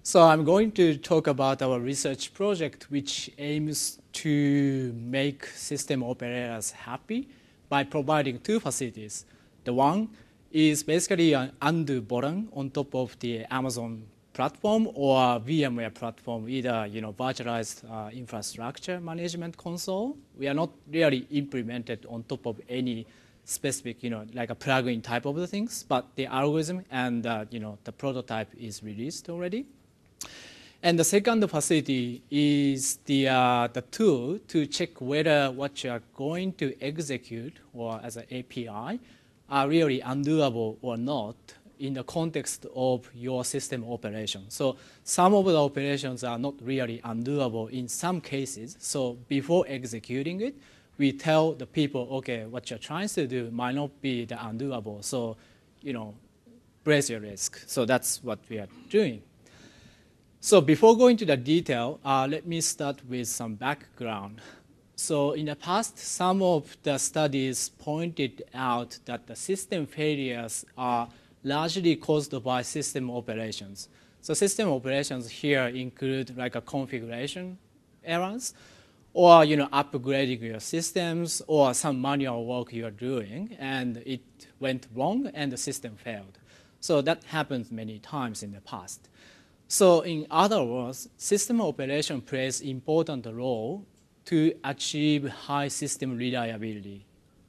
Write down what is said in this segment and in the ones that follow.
So I'm going to talk about our research project, which aims to make system operators happy by providing two facilities. The one is basically an undo button on top of the Amazon platform or VMware platform, either virtualized infrastructure management console. We are not really implemented on top of any specific, like a plugin type of the things, but the algorithm and the prototype is released already. And the second facility is the tool to check whether what you are going to execute or as an API are really undoable or not in the context of your system operation. So some of the operations are not really undoable in some cases. So before executing it, we tell the people, okay, what you're trying to do might not be the undoable. So, brace your risk. So that's what we are doing. So before going to the detail, let me start with some background. So in the past, some of the studies pointed out that the system failures are largely caused by system operations. So system operations here include like a configuration errors, or upgrading your systems, or some manual work you're doing, and it went wrong and the system failed. So that happens many times in the past. So in other words, system operation plays important role to achieve high system reliability.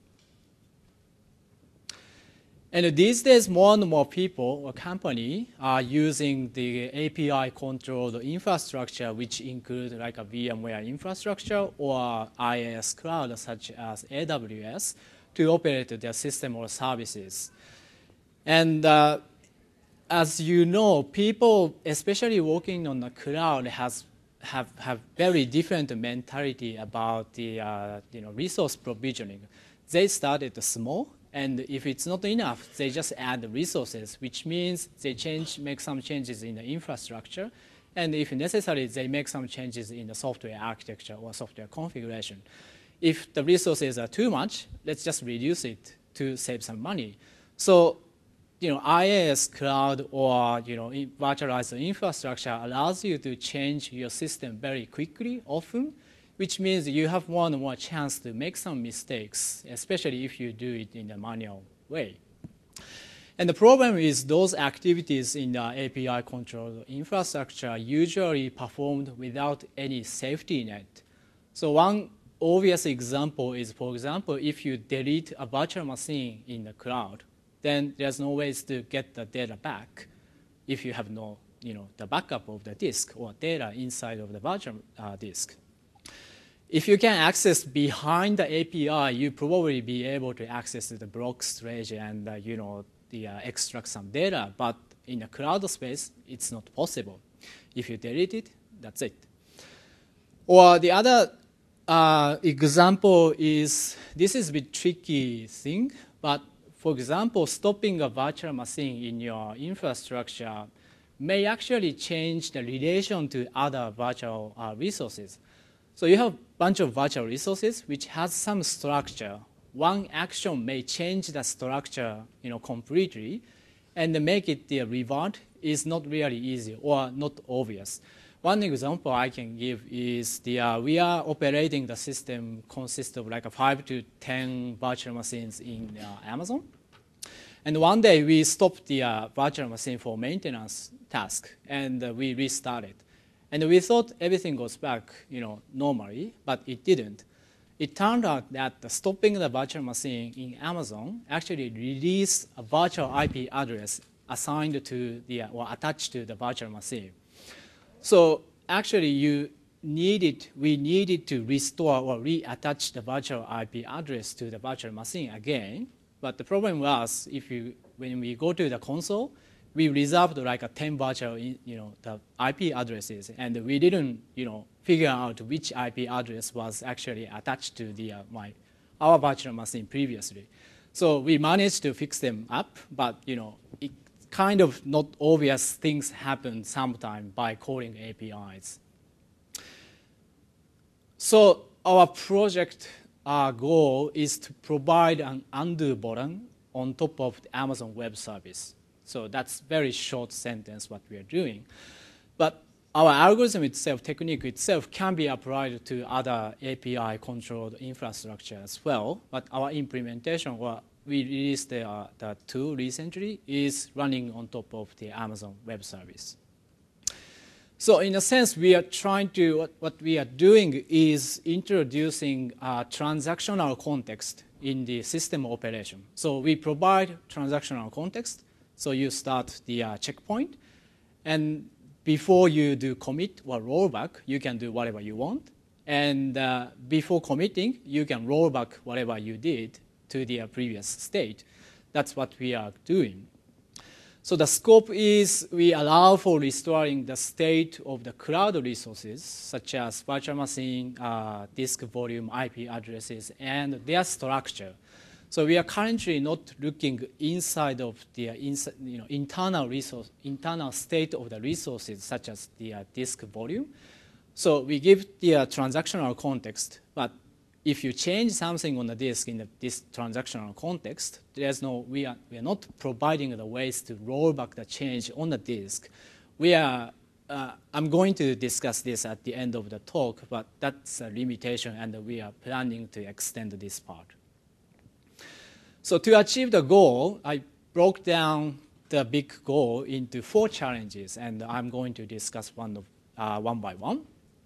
And these days, more and more people or company are using the API-controlled infrastructure, which include like a VMware infrastructure or IaaS cloud, such as AWS, to operate their system or services. And as you know, people, especially working on the cloud, have very different mentality about the resource provisioning. They started small. And if it's not enough, they just add the resources, which means they make some changes in the infrastructure. And if necessary, they make some changes in the software architecture or software configuration. If the resources are too much, let's just reduce it to save some money. So, IaaS cloud or virtualized infrastructure allows you to change your system very quickly, often, which means you have more and more chance to make some mistakes, especially if you do it in a manual way. And the problem is those activities in the API-controlled infrastructure are usually performed without any safety net. So one obvious example is, for example, if you delete a virtual machine in the cloud, then there's no ways to get the data back if you have no, the backup of the disk or data inside of the virtual disk. If you can access behind the API, you probably be able to access the block storage and extract some data. But in the cloud space, it's not possible. If you delete it, that's it. Or the other example is, this is a bit tricky thing, but for example, stopping a virtual machine in your infrastructure may actually change the relation to other virtual resources. So you have a bunch of virtual resources which has some structure. One action may change the structure, completely, and make it the revert is not really easy or not obvious. One example I can give is we are operating the system consists of like 5 to 10 virtual machines in Amazon. And one day we stopped the virtual machine for maintenance task, and we restarted. And we thought everything goes back, normally, but it didn't. It turned out that stopping the virtual machine in Amazon actually released a virtual IP address assigned to or attached to the virtual machine. So actually, we needed to restore or reattach the virtual IP address to the virtual machine again. But the problem was, when we go to the console, we reserved like 10 virtual, the IP addresses, and we didn't, figure out which IP address was actually attached to our virtual machine previously. So we managed to fix them up, but it kind of not obvious things happen sometimes by calling APIs. So our project goal is to provide an undo button on top of the Amazon Web Service. So that's very short sentence what we are doing. But our algorithm itself, technique itself, can be applied to other API-controlled infrastructure as well. But our implementation, well, we released the tool recently, is running on top of the Amazon Web Service. So in a sense, we are trying to, what we are doing is introducing a transactional context in the system operation. So we provide transactional context. So you start the checkpoint. And before you do commit or rollback, you can do whatever you want. And before committing, you can roll back whatever you did to the previous state. That's what we are doing. So the scope is we allow for restoring the state of the cloud resources, such as virtual machine, disk volume, IP addresses, and their structure. So we are currently not looking inside of the internal state of the resources, such as the disk volume. So we give the transactional context, but if you change something on the disk in this transactional context, we are not providing the ways to roll back the change on the disk. I'm going to discuss this at the end of the talk, but that's a limitation, and we are planning to extend this part. So to achieve the goal, I broke down the big goal into 4 challenges, and I'm going to discuss one by one.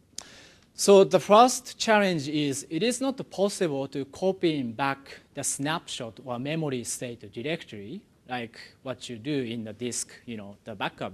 So the first challenge is it is not possible to copy back the snapshot or memory state directory like what you do in the disk, the backup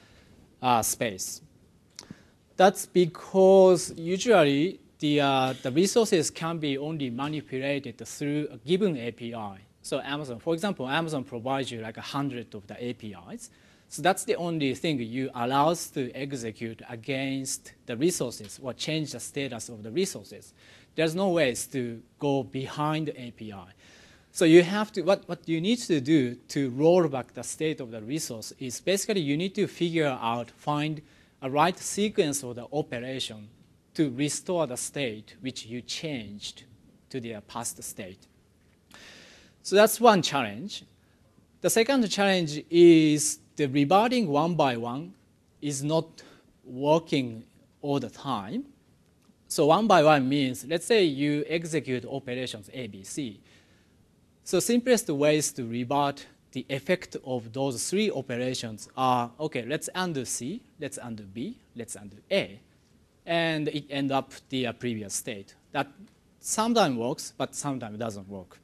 space. That's because usually the resources can be only manipulated through a given API. So Amazon, for example, Amazon provides you like 100 of the APIs. So that's the only thing you allow us to execute against the resources or change the status of the resources. There's no ways to go behind the API. So you have to, what you need to do to roll back the state of the resource is basically you need to find a right sequence of the operation to restore the state which you changed to the past state. So that's one challenge. The second challenge is the rebooting one by one is not working all the time. So one by one means, let's say you execute operations A, B, C. So simplest ways to reboot the effect of those 3 operations are, okay, let's undo C, let's undo B, let's undo A. And it ends up the previous state. That sometimes works, but sometimes doesn't work.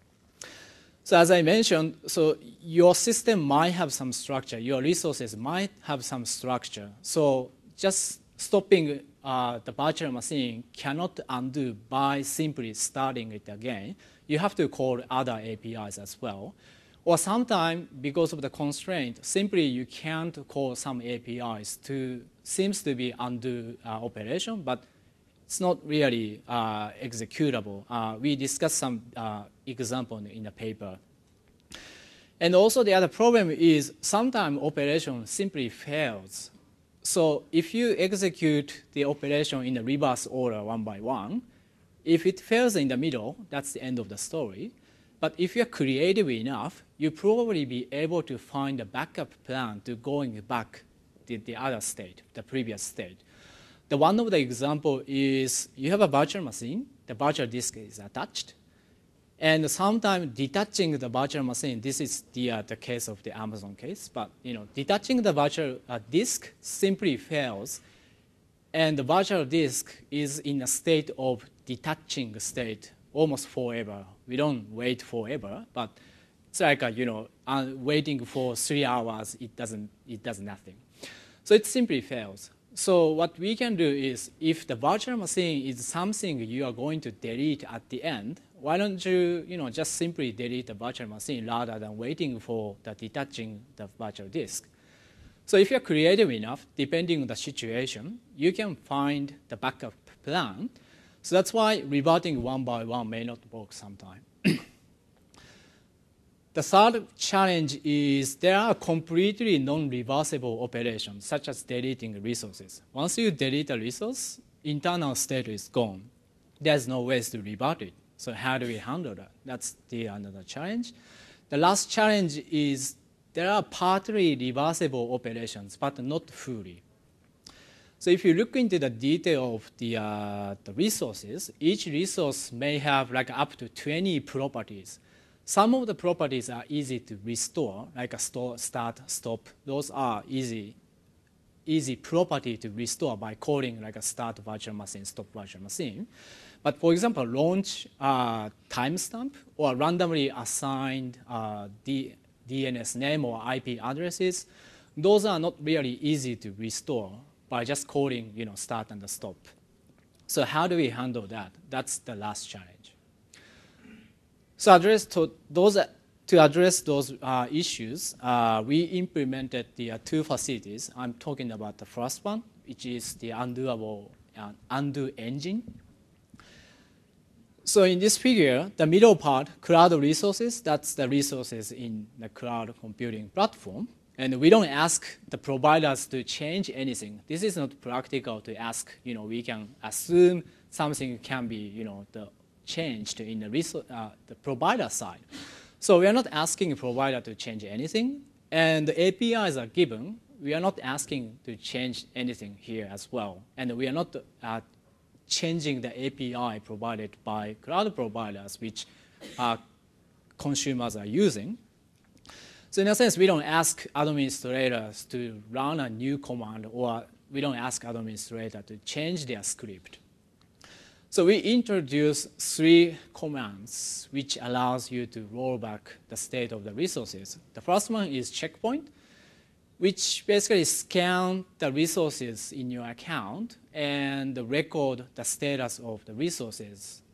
So as I mentioned, so your system might have some structure. Your resources might have some structure. So just stopping the virtual machine cannot undo by simply starting it again. You have to call other APIs as well. Or sometimes, because of the constraint, simply you can't call some APIs seems to be undo operation, but it's not really executable. We discussed some example in the paper. And also the other problem is sometimes operation simply fails. So if you execute the operation in the reverse order one by one, if it fails in the middle, that's the end of the story. But if you're creative enough, you'll probably be able to find a backup plan to going back to the other state, the previous state. The one of the example is you have a virtual machine, the virtual disk is attached, and sometimes detaching the virtual machine, this is the case of the Amazon case, but detaching the virtual disk simply fails, and the virtual disk is in a state of detaching state almost forever. We don't wait forever, but it's like waiting for 3 hours, it does nothing. So it simply fails. So what we can do is, if the virtual machine is something you are going to delete at the end, why don't you, just simply delete the virtual machine rather than waiting for the detaching the virtual disk? So if you're creative enough, depending on the situation, you can find the backup plan. So that's why rebooting one by one may not work sometimes. The third challenge is there are completely non-reversible operations, such as deleting resources. Once you delete a resource, internal state is gone. There's no ways to reboot it. So how do we handle that? That's another challenge. The last challenge is there are partly reversible operations, but not fully. So if you look into the detail of the resources, each resource may have like up to 20 properties. Some of the properties are easy to restore, like a start, stop. Those are easy property to restore by calling like a start virtual machine, stop virtual machine. But for example, launch timestamp or randomly assigned DNS name or IP addresses, those are not really easy to restore by just calling start and stop. So how do we handle that? That's the last challenge. So to address those issues, we implemented the two facilities. I'm talking about the first one, which is the undo engine. So in this figure, the middle part, cloud resources, that's the resources in the cloud computing platform. And we don't ask the providers to change anything. This is not practical to ask. We can assume something can be changed in the provider side. So we are not asking the provider to change anything. And the APIs are given. We are not asking to change anything here as well. And we are not changing the API provided by cloud providers, which consumers are using. So in a sense, we don't ask administrators to run a new command, or we don't ask administrators to change their script. So we introduce 3 commands which allows you to roll back the state of the resources. The first one is checkpoint, which basically scans the resources in your account and record the status of the resources.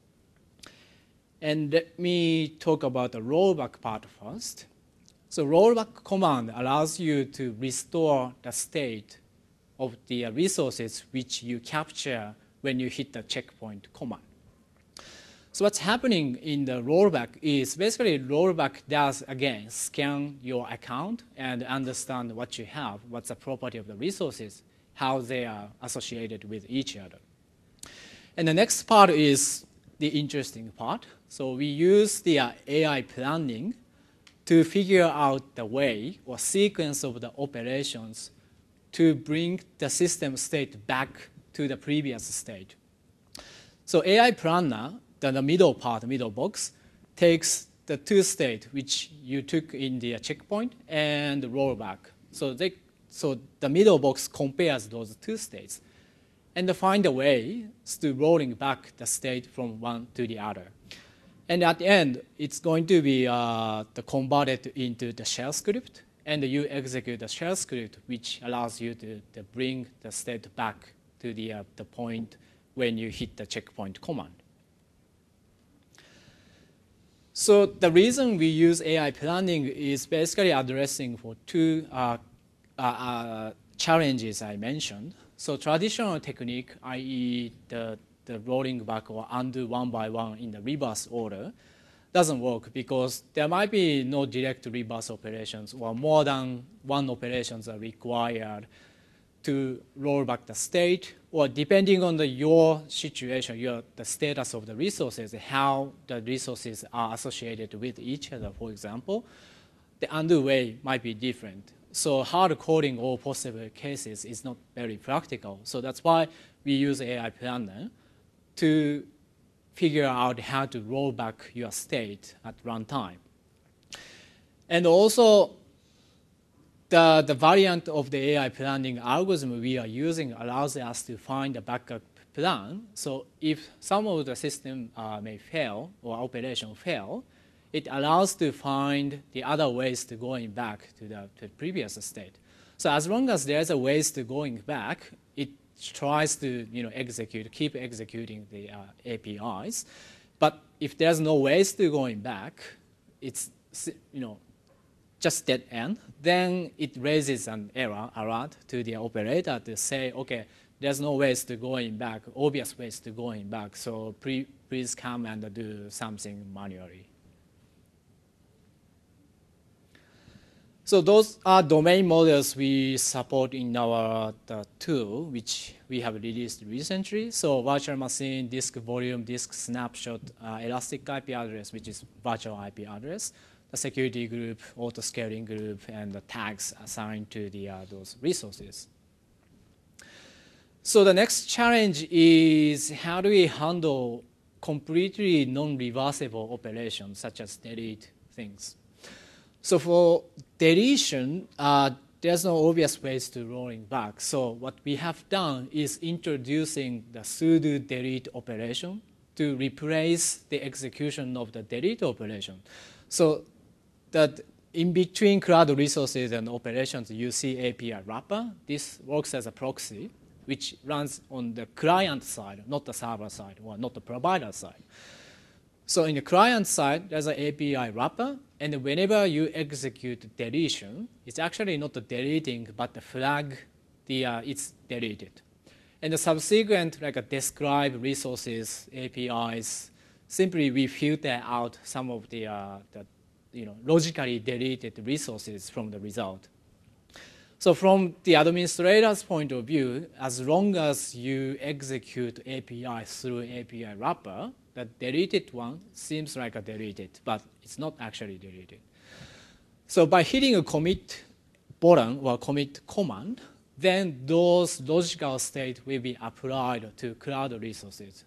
And let me talk about the rollback part first. So rollback command allows you to restore the state of the resources which you capture when you hit the checkpoint command. So what's happening in the rollback is basically rollback does, again, scan your account and understand what you have, what's the property of the resources, how they are associated with each other. And the next part is the interesting part. So we use the AI planning to figure out the way or sequence of the operations to bring the system state back to the previous state. So AI Planner, the middle part, middle box, takes the 2 states which you took in the checkpoint and roll back. So the middle box compares those 2 states and find a way to rolling back the state from one to the other. And at the end, it's going to be converted into the shell script, and you execute the shell script, which allows you to bring the state back to the point when you hit the checkpoint command. So the reason we use AI planning is basically addressing for 2 challenges I mentioned. So traditional technique, i.e. the rolling back or undo one by one in the reverse order, doesn't work because there might be no direct reverse operations, or more than one operations are required to roll back the state, or depending on your situation, the status of the resources, how the resources are associated with each other, for example, the undo way might be different. So hard coding all possible cases is not very practical. So that's why we use AI Planner to figure out how to roll back your state at runtime. And also, the variant of the AI planning algorithm we are using allows us to find a backup plan. So if some of the system may fail or operation fail, it allows to find the other ways to going back to the previous state. So as long as there's a ways to going back, it tries to keep executing the APIs. But if there's no ways to going back, it's just dead end, then it raises an error alert to the operator to say, okay, there's no ways to going back, obvious ways to going back, so please come and do something manually. So those are domain models we support in our tool, which we have released recently. So virtual machine, disk volume, disk snapshot, elastic IP address, which is virtual IP address, the security group, auto-scaling group, and the tags assigned to those resources. So the next challenge is how do we handle completely non-reversible operations such as delete things. So for deletion, there's no obvious ways to rolling back. So what we have done is introducing the sudo delete operation to replace the execution of the delete operation. So that in between cloud resources and operations, you see API wrapper. This works as a proxy, which runs on the client side, not the server side, or not the provider side. So in the client side, there's an API wrapper, and whenever you execute deletion, it's actually not the deleting, but the flag, it's deleted. And the subsequent, like a describe resources, APIs, simply we filter out some of the logically deleted resources from the result. So from the administrator's point of view, as long as you execute API through API wrapper, the deleted one seems like a deleted, but it's not actually deleted. So by hitting a commit button or commit command, then those logical state will be applied to cloud resources.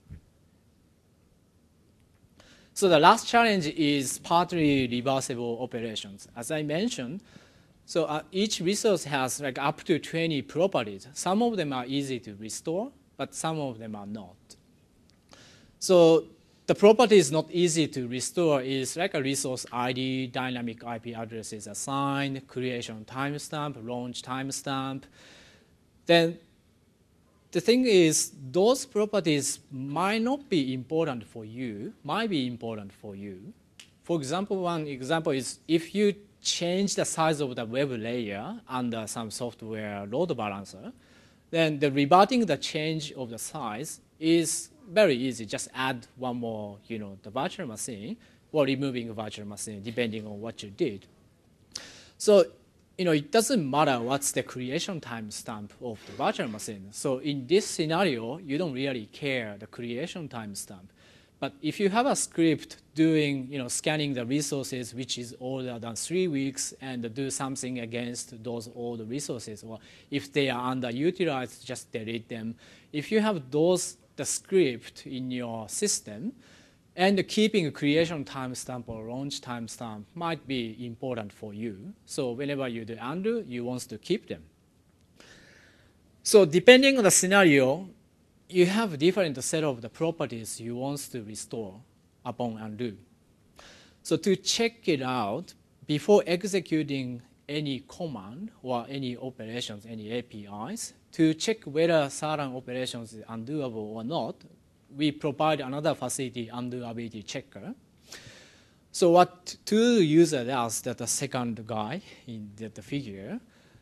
So the last challenge is partly reversible operations. As I mentioned, so each resource has like up to 20 properties. Some of them are easy to restore, but some of them are not. So the property is not easy to restore is like a resource ID, dynamic IP addresses assigned, creation timestamp, launch timestamp. Then the thing is, those properties might not be important for you, might be important for you. For example, one example is if you change the size of the web layer under some software load balancer, then the reverting the change of the size is very easy. Just add one more, the virtual machine, or removing a virtual machine, depending on what you did. So, it doesn't matter what's the creation timestamp of the virtual machine. So in this scenario, you don't really care the creation timestamp. But if you have a script doing, scanning the resources, which is older than 3 weeks, and do something against those old resources, or if they are underutilized, just delete them. If you have the script in your system, and keeping a creation timestamp or launch timestamp might be important for you. So whenever you do undo, you want to keep them. So depending on the scenario, you have a different set of the properties you want to restore upon undo. So to check it out, before executing any command or any operations, any APIs, to check whether certain operations is undoable or not, we provide another facility, undoability checker. So what tool user does, that the second guy in the figure,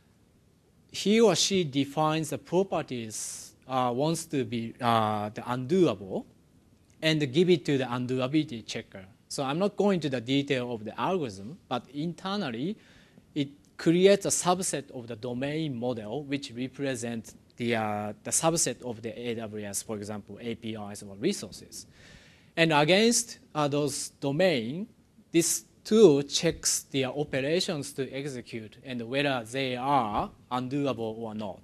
he or she defines the properties wants to be the undoable, and give it to the undoability checker. So I'm not going to the detail of the algorithm, but internally, it creates a subset of the domain model which represents the subset of the AWS, for example, APIs or resources. And against those domain, this tool checks the operations to execute and whether they are undoable or not.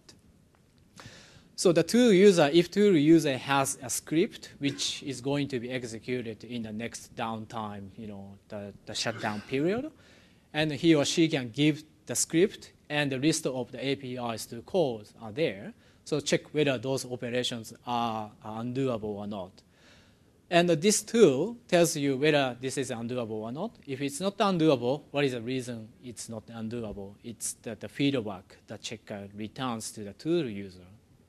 So the tool user, if tool user has a script which is going to be executed in the next downtime, the shutdown period, and he or she can give the script and the list of the APIs to call are there. So check whether those operations are undoable or not. And this tool tells you whether this is undoable or not. If it's not undoable, what is the reason it's not undoable? It's the feedback the checker returns to the tool user.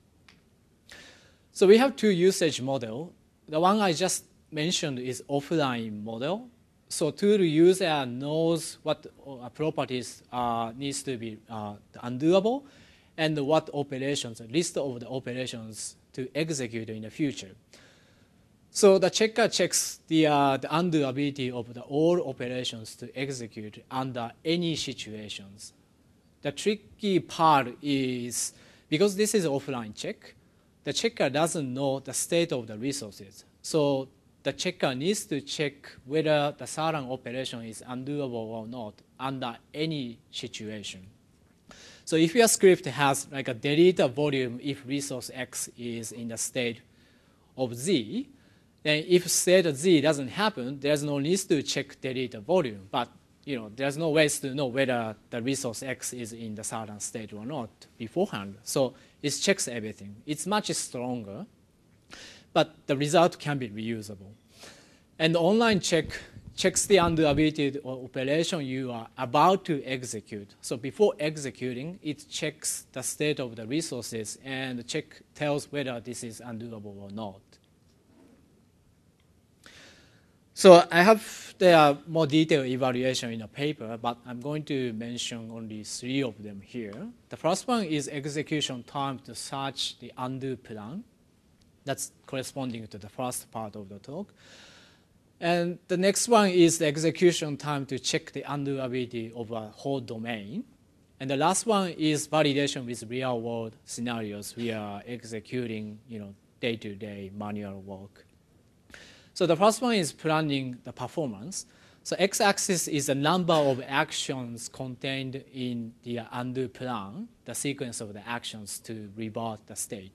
So we have two usage model. The one I just mentioned is offline model. So tool user knows what properties needs to be undoable and what operations, a list of the operations to execute in the future. So the checker checks the undoability of all operations to execute under any situations. The tricky part is, because this is offline check, the checker doesn't know the state of the resources. So the checker needs to check whether the certain operation is undoable or not under any situation. So if your script has like a delete a volume if resource X is in the state of Z, then if state of Z doesn't happen, there's no need to check delete the volume. But there's no ways to know whether the resource X is in the certain state or not beforehand. So it checks everything. It's much stronger, but the result can be reusable. And the online checks the undo-ability operation you are about to execute. So before executing, it checks the state of the resources and tells whether this is undoable or not. So I have the more detailed evaluation in the paper, but I'm going to mention only 3 of them here. The first one is execution time to search the undo plan. That's corresponding to the first part of the talk. And the next one is the execution time to check the undo-ability of a whole domain. And the last one is validation with real-world scenarios we are executing, day-to-day manual work. So the first one is planning the performance. So x-axis is the number of actions contained in the undo plan, the sequence of the actions to revert the state.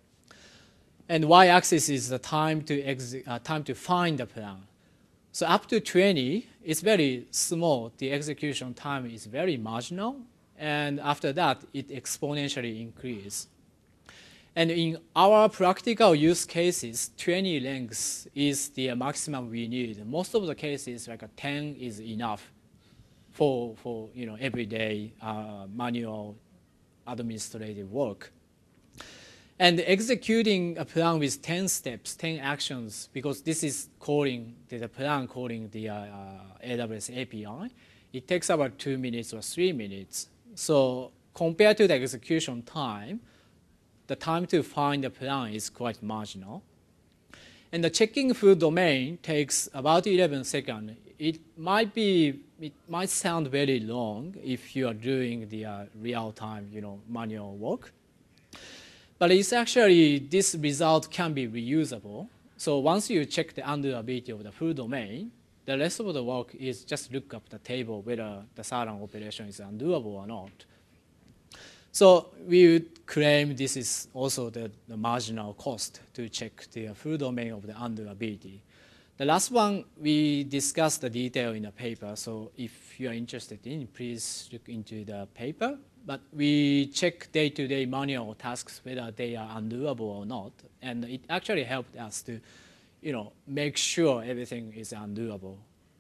And y-axis is the time to find the plan. So up to 20, it's very small. The execution time is very marginal. And after that, it exponentially increases. And in our practical use cases, 20 lengths is the maximum we need. Most of the cases, like 10 is enough for everyday manual administrative work. And executing a plan with 10 steps, 10 actions, because this is the plan calling the AWS API, it takes about 2 minutes or 3 minutes. So compared to the execution time, the time to find the plan is quite marginal. And the checking full domain takes about 11 seconds. It might sound very long if you are doing the real-time, manual work. But it's actually, this result can be reusable. So once you check the undo-ability of the full domain, the rest of the work is just look up the table whether the certain operation is undoable or not. So we would claim this is also the marginal cost to check the full domain of the undo-ability. The last one, we discussed the detail in the paper. So if you are interested in, please look into the paper. But we check day-to-day manual tasks whether they are undoable or not. And it actually helped us to make sure everything is undoable.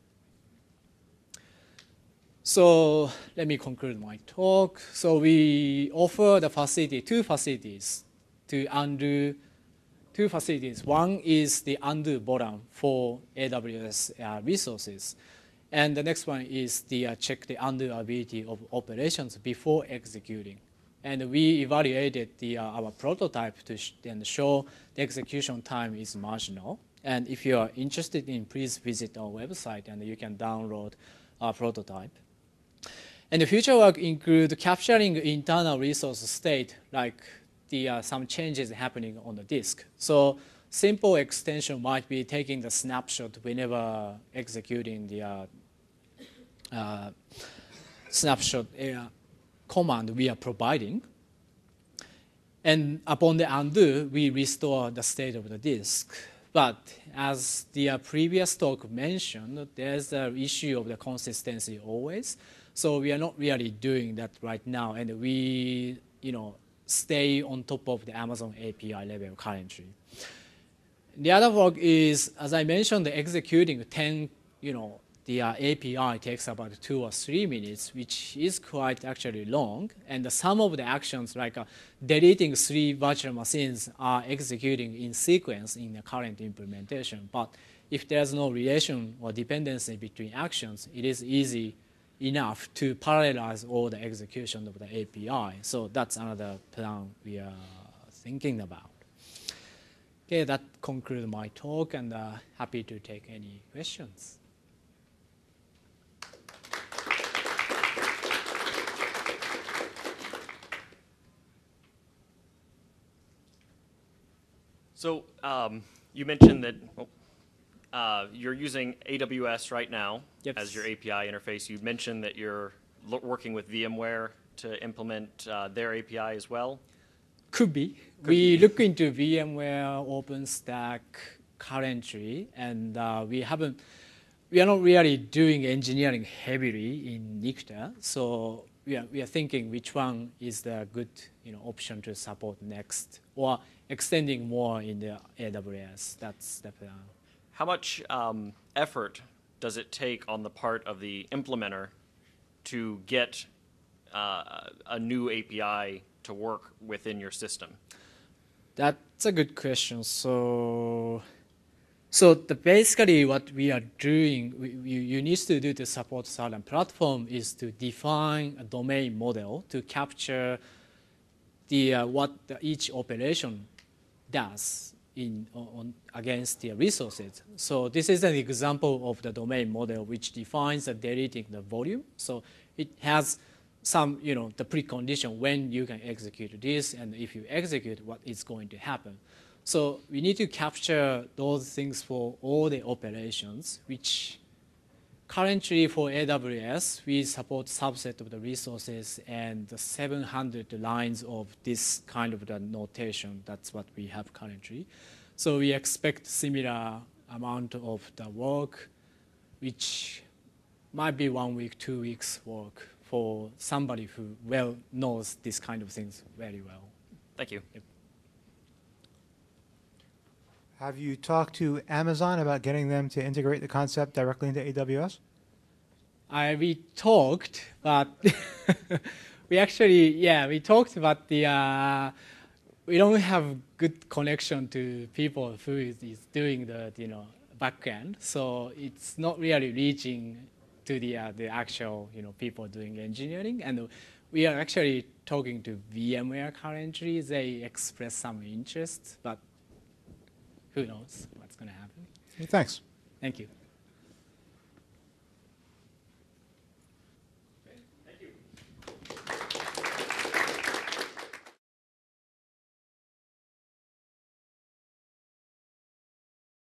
So let me conclude my talk. So we offer the two facilities to undo. 2 facilities. One is the undo button for AWS resources. And the next one is the check the undo ability of operations before executing. And we evaluated our prototype to show the execution time is marginal. And if you are interested please visit our website and you can download our prototype. And the future work include capturing internal resource state, like some changes happening on the disk. So simple extension might be taking the snapshot whenever executing the snapshot command we are providing. And upon the undo, we restore the state of the disk. But as the previous talk mentioned, there's the issue of the consistency always. So we are not really doing that right now. And we, stay on top of the Amazon API level currently. The other work is, as I mentioned, the executing 10, the API takes about 2 or 3 minutes, which is quite actually long. And the sum of the actions, like deleting 3 virtual machines, are executing in sequence in the current implementation. But if there's no relation or dependency between actions, it is easy enough to parallelize all the execution of the API. So that's another plan we are thinking about. Okay, that concludes my talk, and happy to take any questions. So you mentioned that you're using AWS right now as your API interface. You mentioned that you're working with VMware to implement their API as well? Could be. We look into VMware, OpenStack currently, and we are not really doing engineering heavily in Nikta. So we are thinking which one is the good option to support next, or extending more in the AWS. That's the plan. How much effort does it take on the part of the implementer to get a new API to work within your system? That's a good question. So basically what we are doing, you need to do to support certain platform is to define a domain model to capture what each operation does against the resources. So this is an example of the domain model which defines the deleting the volume. So it has some, the precondition when you can execute this, and if you execute, what is going to happen. So we need to capture those things for all the operations, which currently for AWS, we support subset of the resources and the 700 lines of this kind of the notation. That's what we have currently. So we expect similar amount of the work, which might be 1 week, 2 weeks work for somebody who well knows this kind of things very well. Thank you. Yep. Have you talked to Amazon about getting them to integrate the concept directly into AWS? We talked, but we talked, but we don't have good connection to people who is doing the backend, so it's not really reaching to the actual people doing engineering. And we are actually talking to VMware currently. They express some interest, but who knows what's going to happen. Hey, thanks. Thank you.